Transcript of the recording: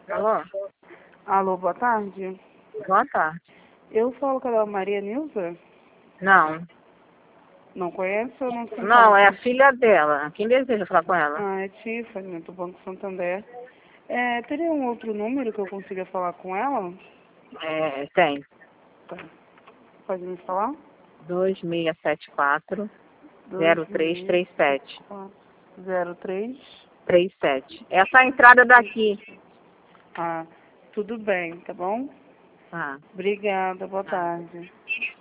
Alô? Alô, boa tarde. Boa tarde. Eu falo com a Maria Nilza. Não. Não conhece ou não se Não, é a importa? filha dela. Quem deseja falar com ela? Ah, é Tiffany, do Banco Santander. Teria um outro número que eu consiga falar com ela? Tem. Tá. Pode me falar? 2674-0337. 03. 37. Essa é a entrada daqui. Ah, tudo bem, tá bom? Ah. Obrigada, boa tarde.